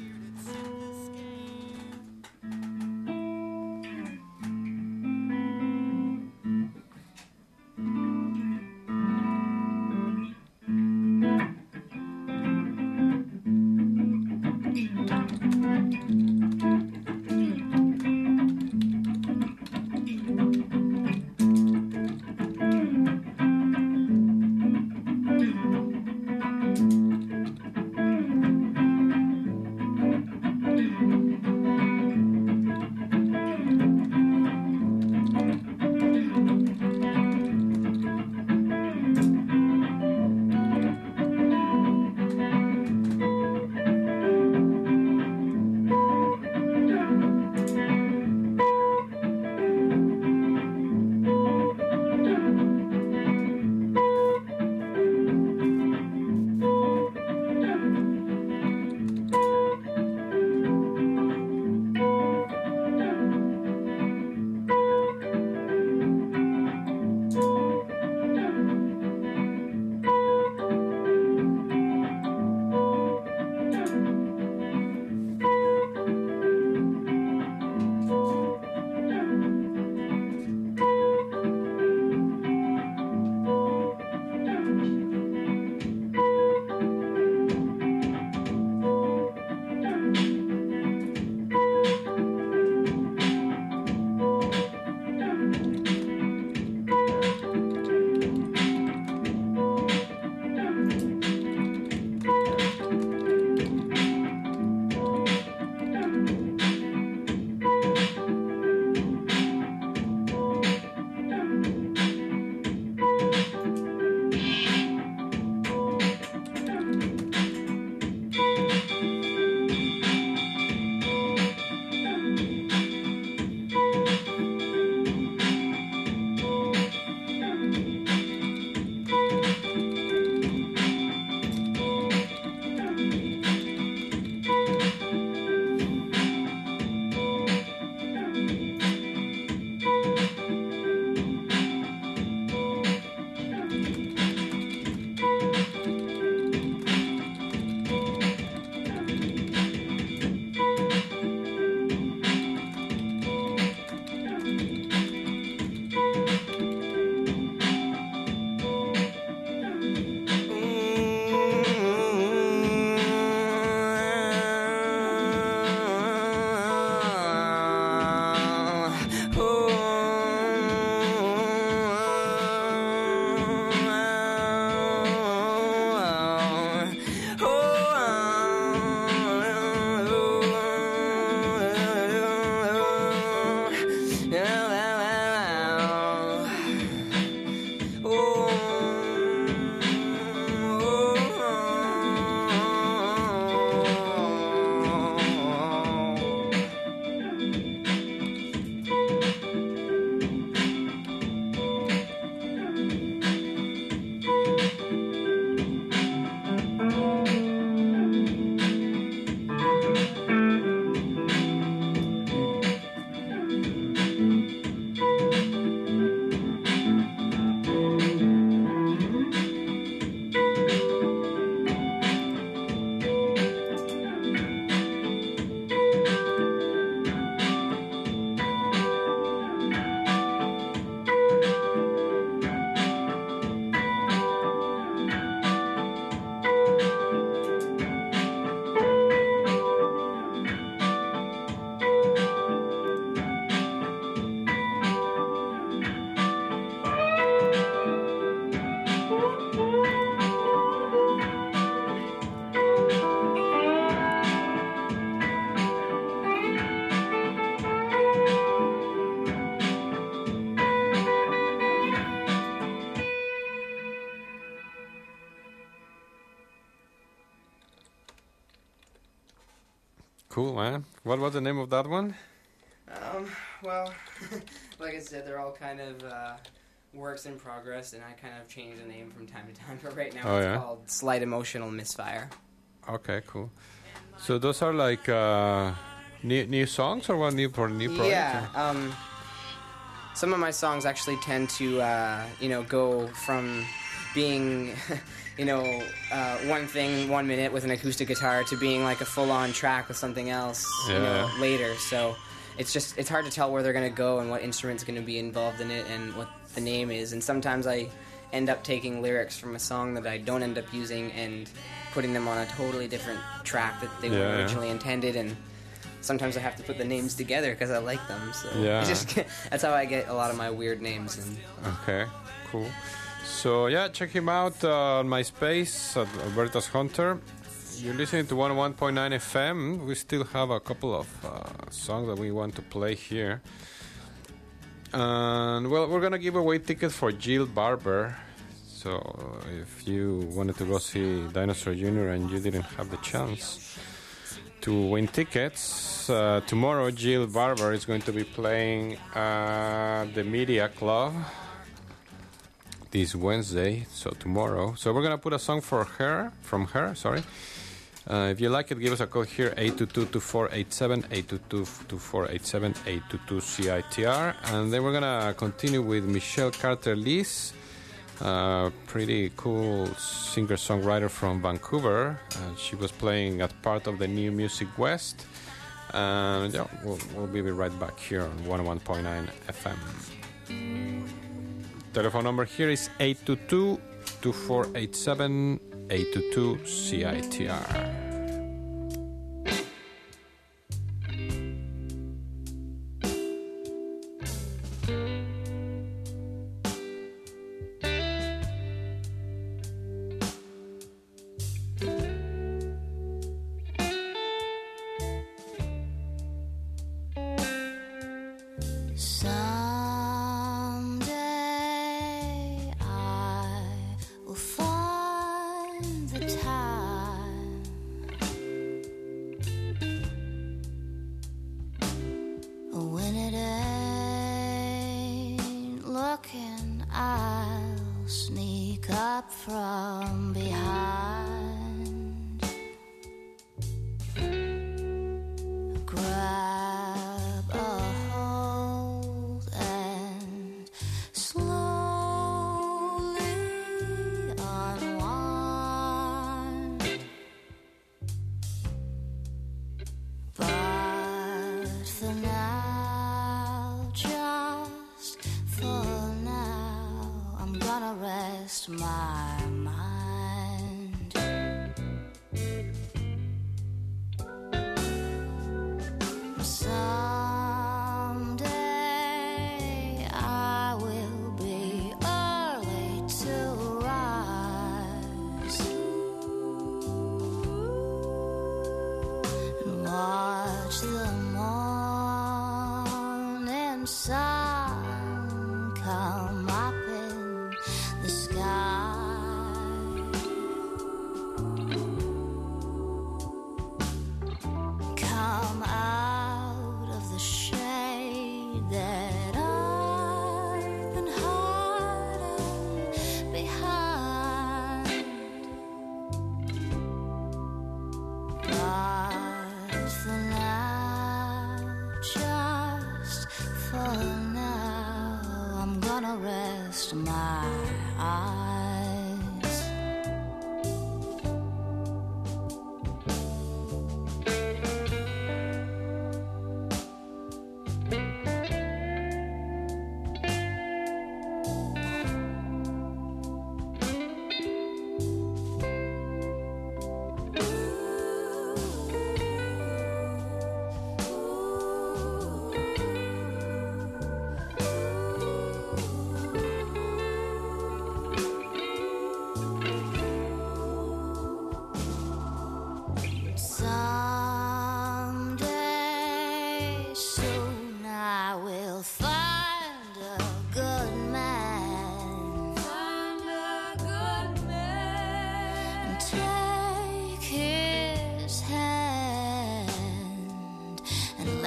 Speaker 2: Cool, man. What was the name of that one?
Speaker 6: Well, like I said, they're all kind of works in progress, and I kind of change the name from time to time. But right now it's called Slight Emotional Misfire.
Speaker 2: Okay, cool. So those are like new songs or what new project?
Speaker 6: Yeah. Some of my songs actually tend to, go from being, one thing 1 minute with an acoustic guitar to being like a full-on track with something else, later. So it's hard to tell where they're going to go and what instrument's going to be involved in it and what the name is. And sometimes I end up taking lyrics from a song that I don't end up using and putting them on a totally different track that they were originally intended, and sometimes I have to put the names together because I like them. So that's how I get a lot of my weird names.
Speaker 2: Okay, cool. So check him out on MySpace at Alberta's Hunter. You're listening to 101.9 FM. We still have a couple of songs that we want to play here. And well, we're gonna give away tickets for Jill Barber. So if you wanted to go see Dinosaur Jr. and you didn't have the chance to win tickets, tomorrow Jill Barber is going to be playing the Media Club this Wednesday, so tomorrow. So we're going to put a song from her. If you like it, give us a call here, 822-2487, 822-2487, 822-CITR. And then we're going to continue with Michelle Carter-Lees, pretty cool singer-songwriter from Vancouver. She was playing as part of the New Music West. And we'll be right back here on 101.9 FM. Telephone number here is 822-2487, 822-CITR.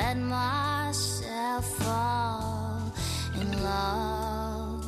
Speaker 12: let myself fall in love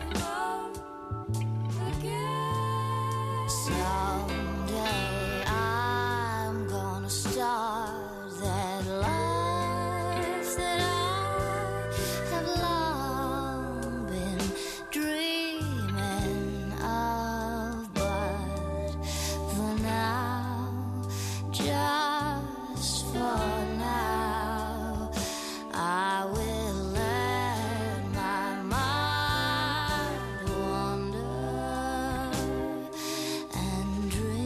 Speaker 12: again. Someday I'm gonna start that life that I have long been dreaming of, but for now, just for now, I will let my mind wander and dream.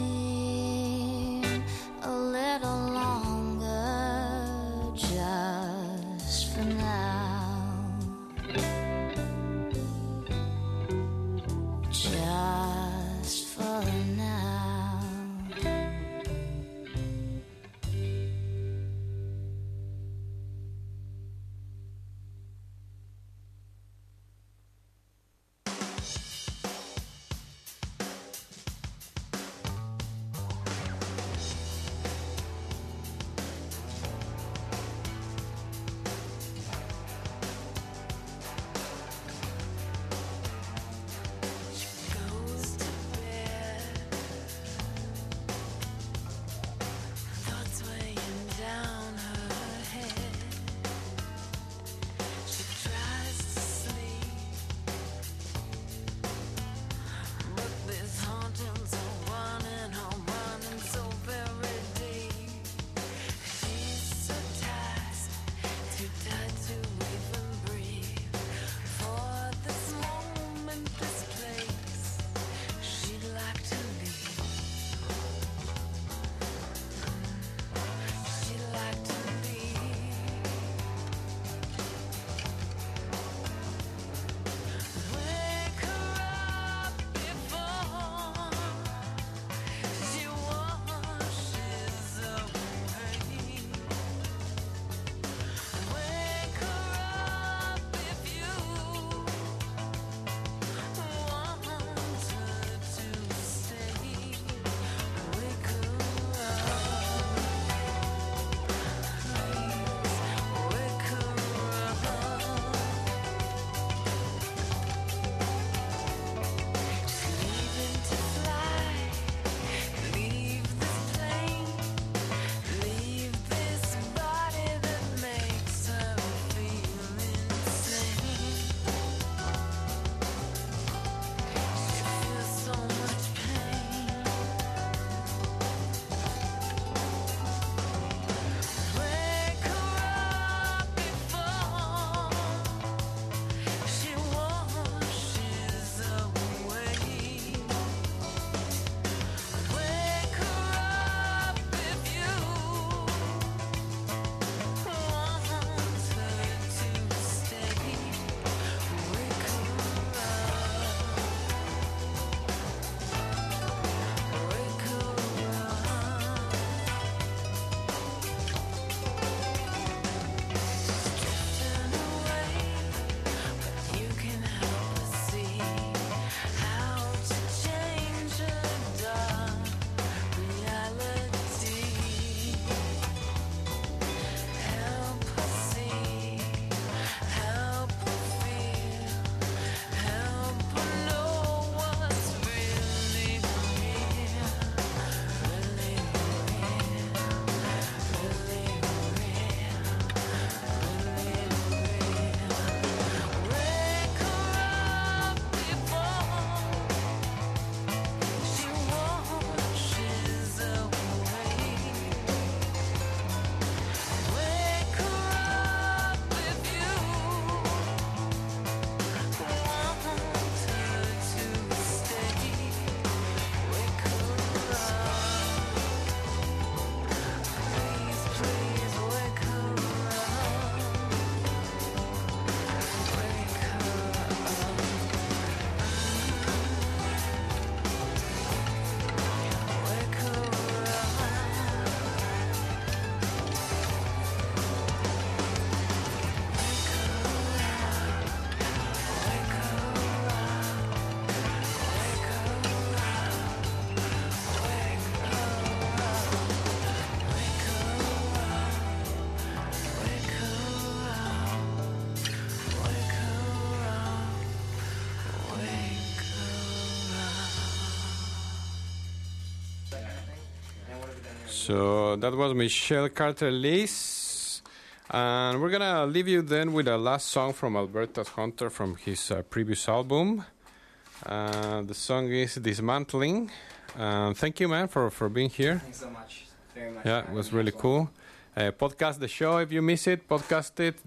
Speaker 2: So that was Michelle Carter-Lys. And we're going to leave you then with a last song from Albertus Hunter from his previous album. The song is Dismantling. Thank you, man, for being here.
Speaker 6: Thanks so much. Very much.
Speaker 2: Yeah, it was really cool. Podcast the show if you miss it. Podcast it.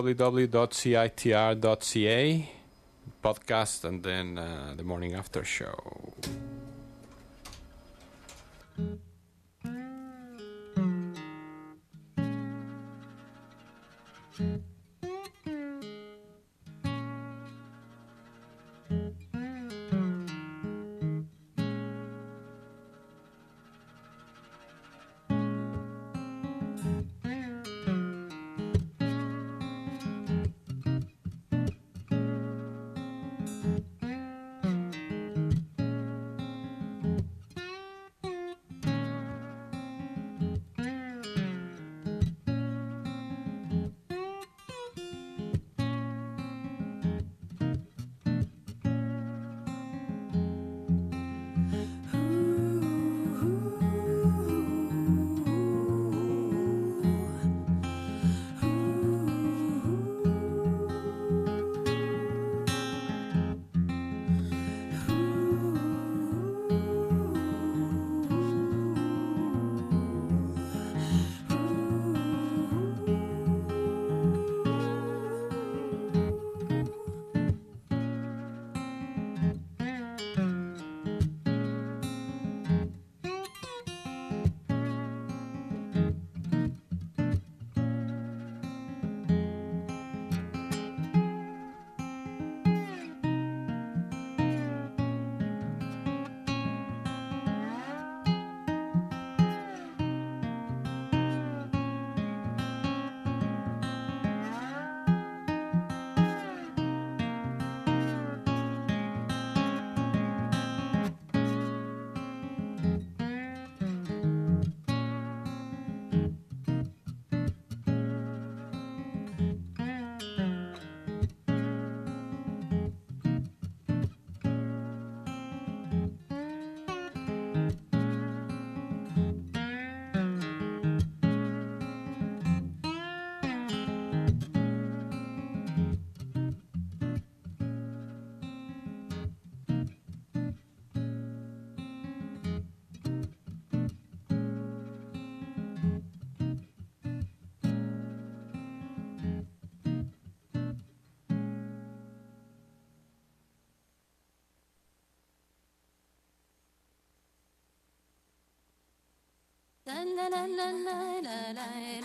Speaker 2: www.citr.ca. Podcast and then the morning after show.
Speaker 12: La la la la la la la.